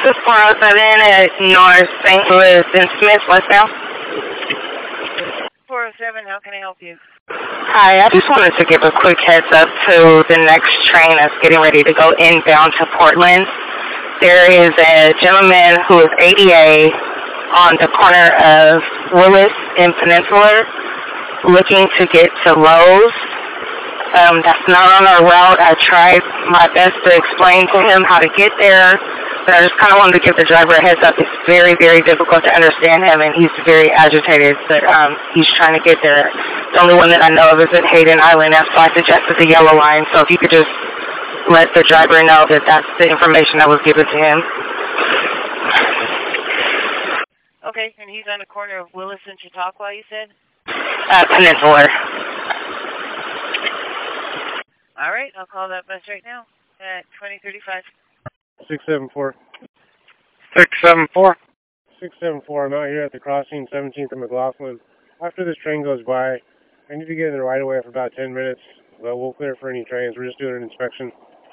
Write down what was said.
is 407 at North St. Louis and Smith, westbound. 407, how can I help you? Hi, I just wanted to give a quick heads up to the next train that's getting ready to go inbound to Portland. There is a gentleman who is ADA on the corner of Willis and Peninsula looking to get to Lowe's. That's not on our route. I tried my best to explain to him how to get there, but I just kind of wanted to give the driver a heads up. It's very, very difficult to understand him, and he's very agitated, but he's trying to get there. The only one that I know of is at Hayden Island. That's why I suggested the yellow line. So if you could just let the driver know that that's the information that was given to him. Okay, and he's on the corner of Willis and Chautauqua, you said? Peninsula. All right, I'll call that bus right now at 2035. 674. 674. 674. I'm out here at the crossing 17th and McLaughlin. After this train goes by, I need to get in the right of way for about 10 minutes, but we'll clear for any trains. We're just doing an inspection.